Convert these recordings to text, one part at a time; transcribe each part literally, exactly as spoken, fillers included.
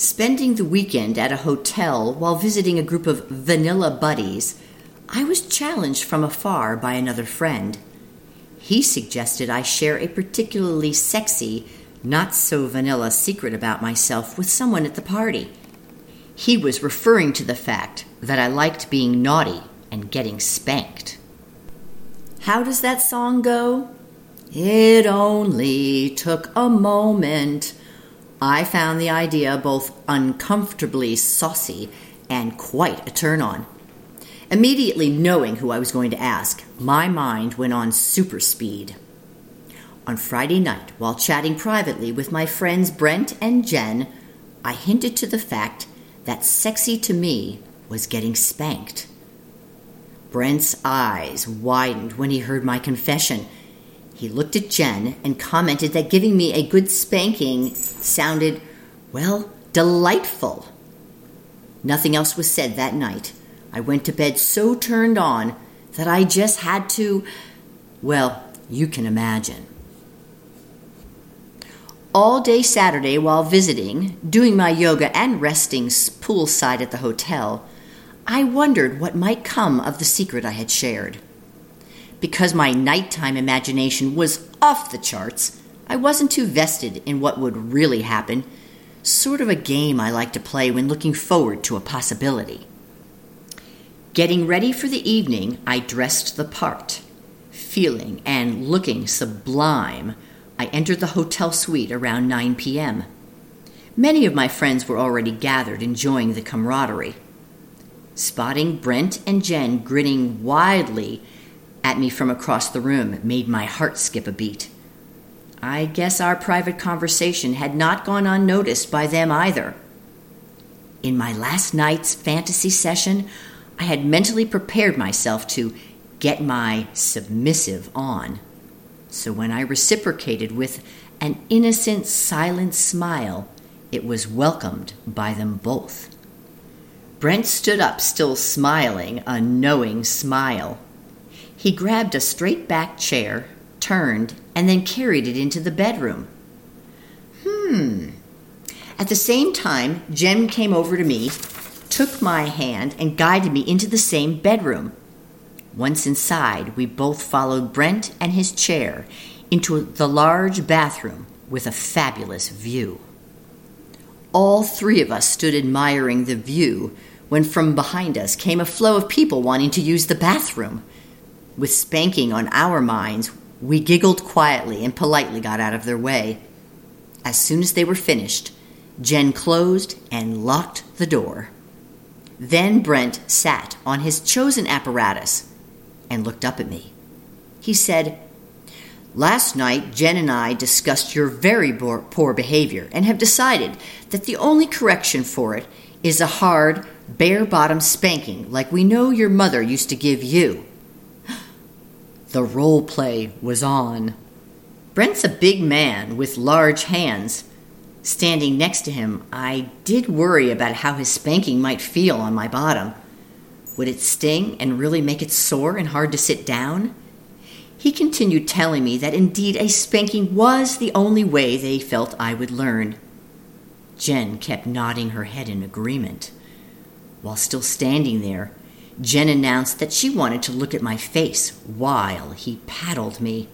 Spending the weekend at a hotel while visiting a group of vanilla buddies, I was challenged from afar by another friend. He suggested I share a particularly sexy, not-so-vanilla secret about myself with someone at the party. He was referring to the fact that I liked being naughty and getting spanked. How does that song go? It only took a moment. I found the idea both uncomfortably saucy and quite a turn-on. Immediately knowing who I was going to ask, my mind went on super speed. On Friday night, while chatting privately with my friends Brent and Jen, I hinted to the fact that sexy to me was getting spanked. Brent's eyes widened when he heard my confession. He looked at Jen and commented that giving me a good spanking sounded, well, delightful. Nothing else was said that night. I went to bed so turned on that I just had to, well, you can imagine. All day Saturday while visiting, doing my yoga and resting poolside at the hotel, I wondered what might come of the secret I had shared. Because my nighttime imagination was off the charts, I wasn't too vested in what would really happen, sort of a game I like to play when looking forward to a possibility. Getting ready for the evening, I dressed the part. Feeling and looking sublime, I entered the hotel suite around nine p.m. Many of my friends were already gathered, enjoying the camaraderie. Spotting Brent and Jen grinning widely at me from across the room made my heart skip a beat. I guess our private conversation had not gone unnoticed by them either. In my last night's fantasy session, I had mentally prepared myself to get my submissive on. So when I reciprocated with an innocent, silent smile, it was welcomed by them both. Brent stood up, still smiling, a knowing smile. He grabbed a straight-back chair, turned, and then carried it into the bedroom. Hmm. At the same time, Jen came over to me, took my hand, and guided me into the same bedroom. Once inside, we both followed Brent and his chair into the large bathroom with a fabulous view. All three of us stood admiring the view when from behind us came a flow of people wanting to use the bathroom. With spanking on our minds, we giggled quietly and politely got out of their way. As soon as they were finished, Jen closed and locked the door. Then Brent sat on his chosen apparatus and looked up at me. He said, "Last night, Jen and I discussed your very poor behavior and have decided that the only correction for it is a hard, bare-bottom spanking like we know your mother used to give you." The role play was on. Brent's a big man with large hands. Standing next to him, I did worry about how his spanking might feel on my bottom. Would it sting and really make it sore and hard to sit down? He continued telling me that indeed a spanking was the only way they felt I would learn. Jen kept nodding her head in agreement. While still standing there, Jen announced that she wanted to look at my face while he paddled me.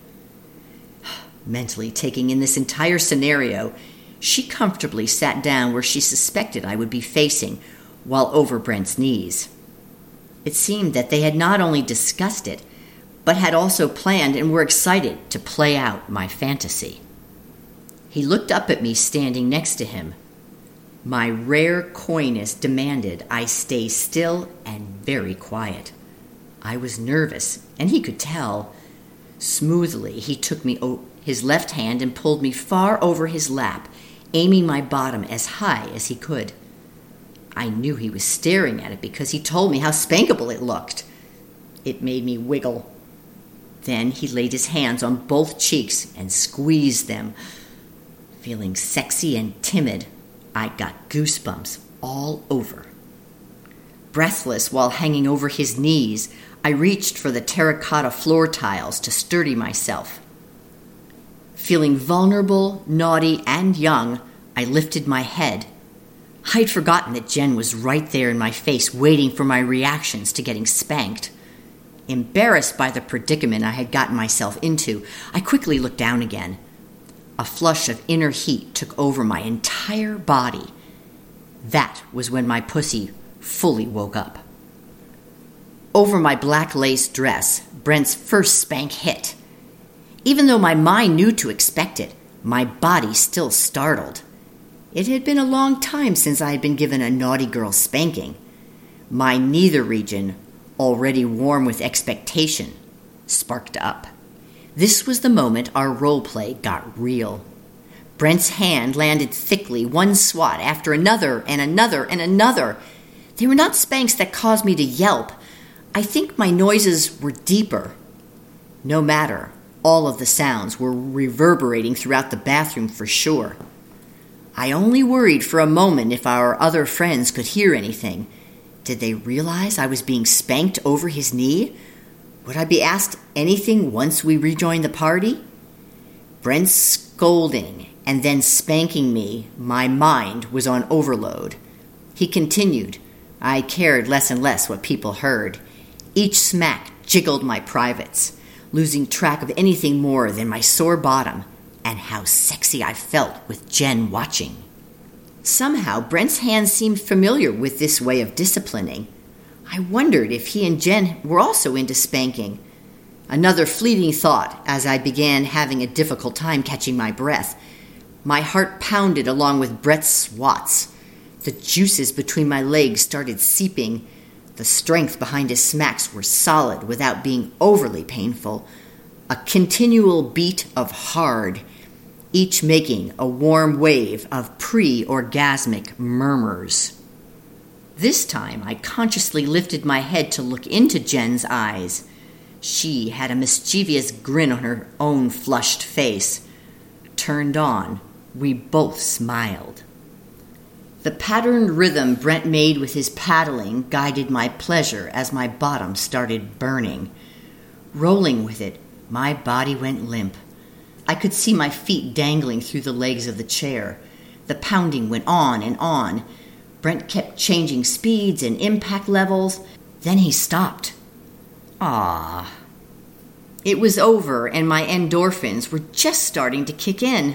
Mentally taking in this entire scenario, she comfortably sat down where she suspected I would be facing, while over Brent's knees. It seemed that they had not only discussed it, but had also planned and were excited to play out my fantasy. He looked up at me standing next to him. My rare coyness demanded I stay still and very quiet. I was nervous, and he could tell. Smoothly, he took me o- his left hand and pulled me far over his lap, aiming my bottom as high as he could. I knew he was staring at it because he told me how spankable it looked. It made me wiggle. Then he laid his hands on both cheeks and squeezed them. Feeling sexy and timid, I got goosebumps all over. Breathless while hanging over his knees, I reached for the terracotta floor tiles to sturdy myself. Feeling vulnerable, naughty, and young, I lifted my head. I'd forgotten that Jen was right there in my face, waiting for my reactions to getting spanked. Embarrassed by the predicament I had gotten myself into, I quickly looked down again. A flush of inner heat took over my entire body. That was when my pussy fully woke up. Over my black lace dress, Brent's first spank hit. Even though my mind knew to expect it, my body still startled. It had been a long time since I had been given a naughty girl spanking. My neither region, already warm with expectation, sparked up. This was the moment our role play got real. Brent's hand landed thickly, one swat after another and another and another. They were not spanks that caused me to yelp. I think my noises were deeper. No matter, all of the sounds were reverberating throughout the bathroom for sure. I only worried for a moment if our other friends could hear anything. Did they realize I was being spanked over his knee? Would I be asked anything once we rejoined the party? Brent scolding and then spanking me, my mind was on overload. He continued. I cared less and less what people heard. Each smack jiggled my privates, losing track of anything more than my sore bottom and how sexy I felt with Jen watching. Somehow, Brent's hands seemed familiar with this way of disciplining. I wondered if he and Jen were also into spanking. Another fleeting thought as I began having a difficult time catching my breath. My heart pounded along with Brett's swats. The juices between my legs started seeping. The strength behind his smacks were solid without being overly painful. A continual beat of hard, each making a warm wave of pre-orgasmic murmurs. This time I consciously lifted my head to look into Jen's eyes. She had a mischievous grin on her own flushed face. Turned on, we both smiled. The patterned rhythm Brent made with his paddling guided my pleasure as my bottom started burning. Rolling with it, my body went limp. I could see my feet dangling through the legs of the chair. The pounding went on and on. Brent kept changing speeds and impact levels. Then he stopped. Ah. It was over, and my endorphins were just starting to kick in.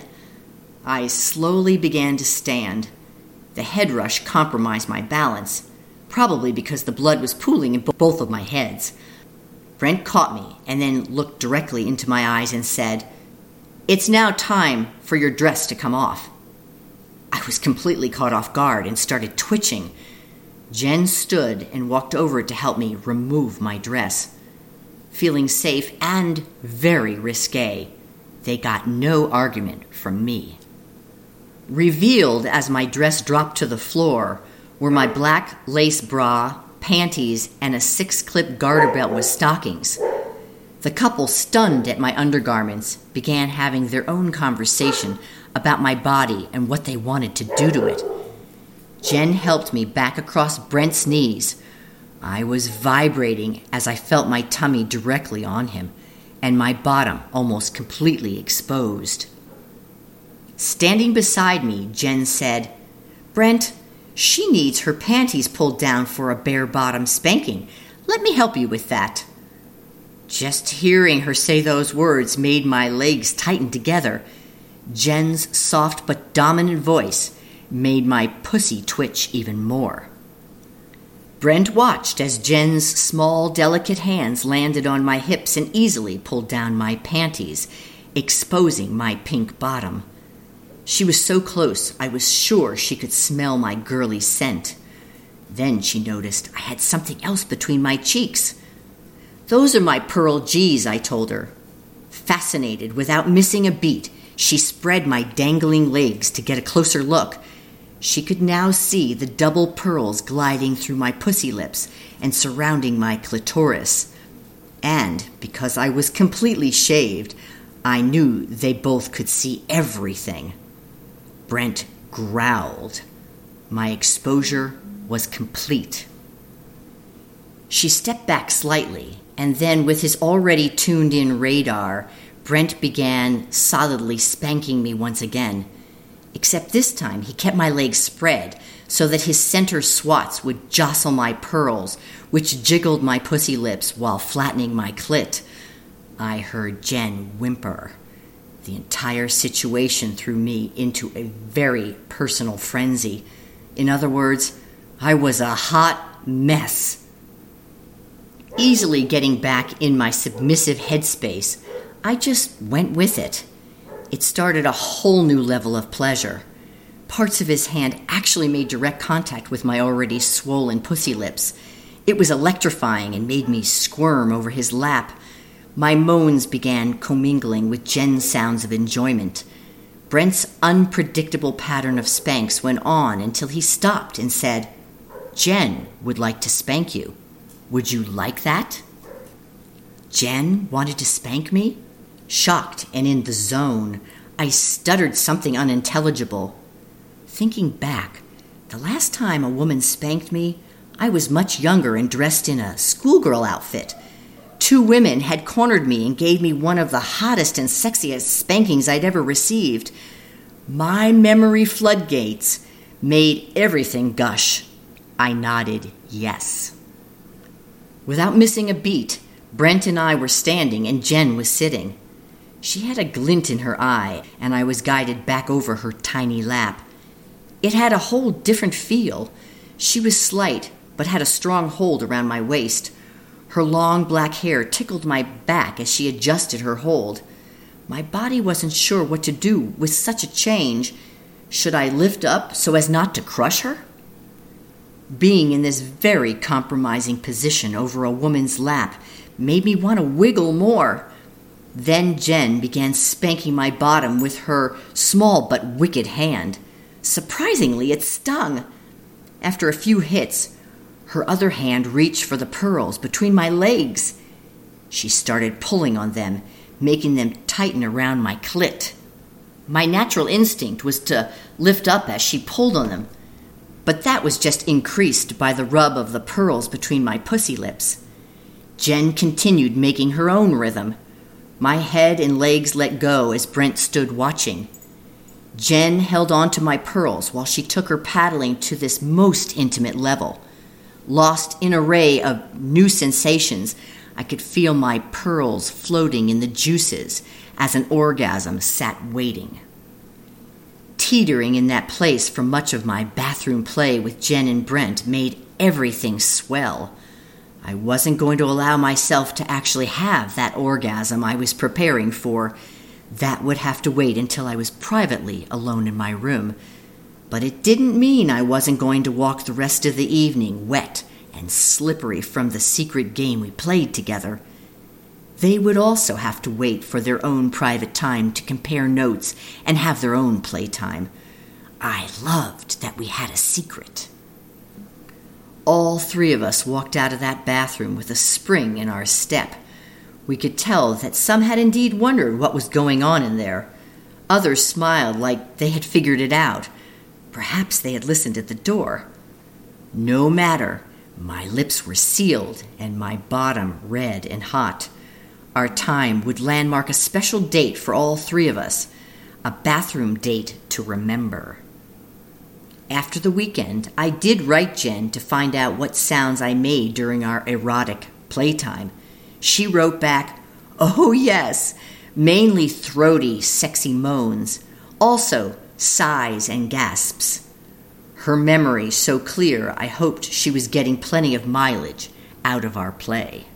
I slowly began to stand. The head rush compromised my balance, probably because the blood was pooling in both of my heads. Brent caught me and then looked directly into my eyes and said, "It's now time for your dress to come off." I was completely caught off guard and started twitching. Jen stood and walked over to help me remove my dress. Feeling safe and very risque, they got no argument from me. Revealed as my dress dropped to the floor were my black lace bra, panties, and a six-clip garter belt with stockings. The couple, stunned at my undergarments, began having their own conversation about my body and what they wanted to do to it. Jen helped me back across Brent's knees. I was vibrating as I felt my tummy directly on him, and my bottom almost completely exposed. Standing beside me, Jen said, "Brent, she needs her panties pulled down for a bare-bottom spanking. Let me help you with that." Just hearing her say those words made my legs tighten together. Jen's soft but dominant voice made my pussy twitch even more. Brent watched as Jen's small, delicate hands landed on my hips and easily pulled down my panties, exposing my pink bottom. She was so close, I was sure she could smell my girly scent. Then she noticed I had something else between my cheeks. "Those are my Pearl G's," I told her. Fascinated, without missing a beat, she spread my dangling legs to get a closer look. She could now see the double pearls gliding through my pussy lips and surrounding my clitoris. And because I was completely shaved, I knew they both could see everything. Brent growled. My exposure was complete. She stepped back slightly, and then with his already tuned-in radar, Brent began solidly spanking me once again. Except this time he kept my legs spread so that his center swats would jostle my pearls, which jiggled my pussy lips while flattening my clit. I heard Jen whimper. The entire situation threw me into a very personal frenzy. In other words, I was a hot mess. Easily getting back in my submissive headspace, I just went with it. It started a whole new level of pleasure. Parts of his hand actually made direct contact with my already swollen pussy lips. It was electrifying and made me squirm over his lap. My moans began commingling with Jen's sounds of enjoyment. Brent's unpredictable pattern of spanks went on until he stopped and said, "Jen would like to spank you. Would you like that?" Jen wanted to spank me? Shocked and in the zone, I stuttered something unintelligible. Thinking back, the last time a woman spanked me, I was much younger and dressed in a schoolgirl outfit. Two women had cornered me and gave me one of the hottest and sexiest spankings I'd ever received. My memory floodgates made everything gush. I nodded yes. Without missing a beat, Brent and I were standing and Jen was sitting. She had a glint in her eye, and I was guided back over her tiny lap. It had a whole different feel. She was slight, but had a strong hold around my waist. Her long black hair tickled my back as she adjusted her hold. My body wasn't sure what to do with such a change. Should I lift up so as not to crush her? Being in this very compromising position over a woman's lap made me want to wiggle more. Then Jen began spanking my bottom with her small but wicked hand. Surprisingly, it stung. After a few hits, her other hand reached for the pearls between my legs. She started pulling on them, making them tighten around my clit. My natural instinct was to lift up as she pulled on them, but that was just increased by the rub of the pearls between my pussy lips. Jen continued making her own rhythm. My head and legs let go as Brent stood watching. Jen held on to my pearls while she took her paddling to this most intimate level. Lost in an array of new sensations, I could feel my pearls floating in the juices as an orgasm sat waiting. Teetering in that place for much of my bathroom play with Jen and Brent made everything swell. I wasn't going to allow myself to actually have that orgasm I was preparing for. That would have to wait until I was privately alone in my room. But it didn't mean I wasn't going to walk the rest of the evening wet and slippery from the secret game we played together. They would also have to wait for their own private time to compare notes and have their own playtime. I loved that we had a secret. All three of us walked out of that bathroom with a spring in our step. We could tell that some had indeed wondered what was going on in there. Others smiled like they had figured it out. Perhaps they had listened at the door. No matter, my lips were sealed and my bottom red and hot. Our time would landmark a special date for all three of us, a bathroom date to remember. After the weekend, I did write Jen to find out what sounds I made during our erotic playtime. She wrote back, "Oh yes," mainly throaty, sexy moans, also sighs and gasps. Her memory so clear, I hoped she was getting plenty of mileage out of our play.